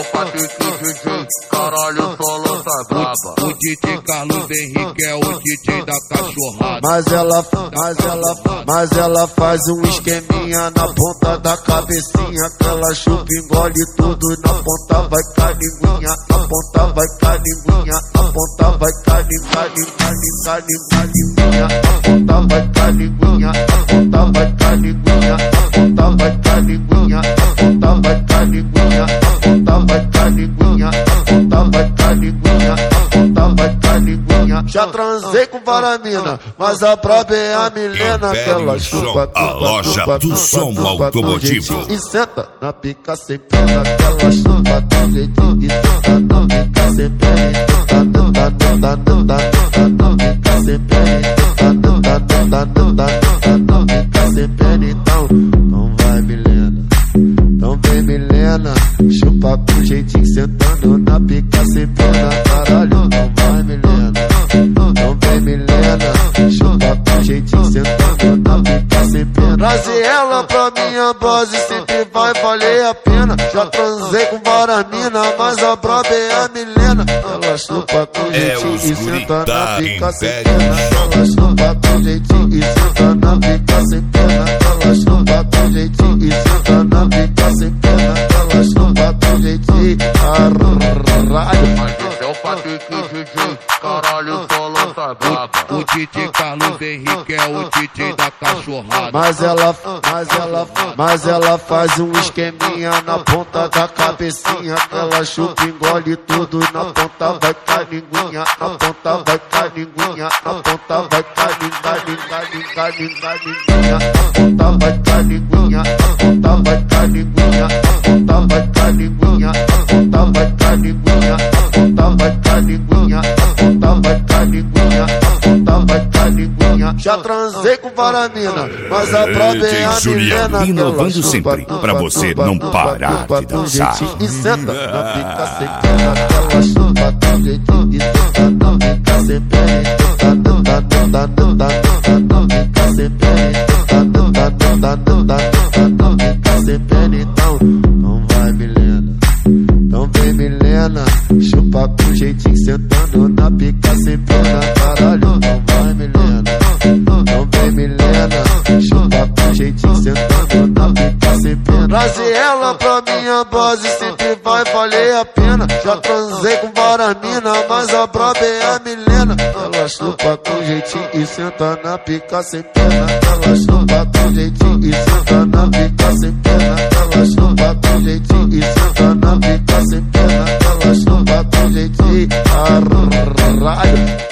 o Patrick DJ, caralho, só lança braba. O DJ Carlos Henrique é o DJ da cachorrada. Mas ela faz um esqueminha na ponta da cabecinha, que ela chupa, engole tudo, na ponta vai calinguinha, na ponta vai calinguinha, na ponta vai calinguinha, na ponta vai calinguinha, na ponta vai calinguinha, na ponta vai calinguinha, na ponta vai calinguinha, na ponta vai calinguinha, na ponta vai calinguinha, na ponta vai calinguinha. Já transei com varamina, mas a braba é a Milena, que ela chupa, a loja do som automotivo. E senta na pica sem pena, que ela chupa do jeitinho. E senta na pica sem pena, e senta na pica sem pena, e senta na pica sem pena. Então, não vai Milena, não vem Milena, chupa com jeitinho, sentando na pica sem pena. Caralho, não vai Milena, não vem Milena, chupa com jeitinho, sentando na pica sem pena. Trazer ela pra minha base sempre vai valer a pena. Já transei com varamina, mas a braba é a Milena. Ela chupa com jeitinho e senta na pica sem pena. Ela chupa com jeitinho e senta na pica sem pena. Ela chupa com jeitinho e senta na pica sem pena. Ela chupa com jeitinho. Caralho, mas esse é o Patrick DJ, caralho, só lança braba. O DJ Carlos Henrique é o DJ da cachorrada. Mas ela faz um esqueminha na ponta da cabecinha, que ela chupa, engole tudo, na ponta vai calinguinha, na ponta vai calinguinha, na ponta vai calinguinha, na ponta vai calinguinha, na ponta vai calinguinha, na ponta vai calinguinha, na ponta vai calinguinha, na ponta vai calinguinha, na ponta vai calinguinha, na ponta vai calinguinha. Já transei com varamina, mas a braba é a Milena, inovando sempre, pra você não parar de dançar. E senta na pica sem pena, que ela chupa do jeitinho. E senta na pica sem pena, e senta na pica sem pena, e senta na pica sem pena. Então, não vai Milena, não vem Milena, chupa com jeitinho, sentando na pica sem pena. Caralho, não vai Milena, não vem Milena, chupa com jeitinho, sentando na pica sem pena. Trazer ela pra minha base sempre vai valer a pena. Já transei com varamina, mas a braba é a Milena. Ela chupa com jeitinho e senta na pica sem pena. Ela chupa com jeitinho e senta na pica sem pena. Ela chupa com jeitinho e senta na pica sem pena. Ela chupa com jeitinho. Caralho.